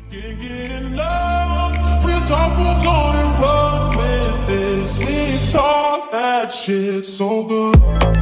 Can't get enough. We'll talk moves on and run with this. We talk that shit so good.